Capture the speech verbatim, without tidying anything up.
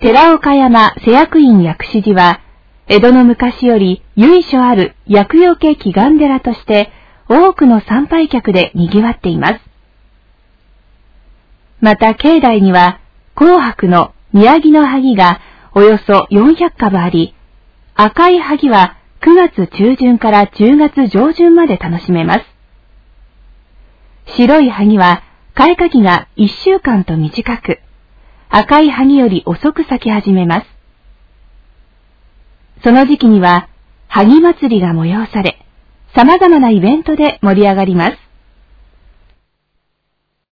寺岡山瀬薬院薬師寺は、江戸の昔より由緒ある薬用系祈願寺として、多くの参拝客で賑わっています。また境内には、紅白の宮城の萩がおよそよんひゃくかぶあり、赤い萩はくがつ中旬からじゅうがつ上旬まで楽しめます。白い萩は開花期がいっしゅうかんと短く、赤い萩より遅く咲き始めます。その時期には、萩祭りが催され、様々なイベントで盛り上がります。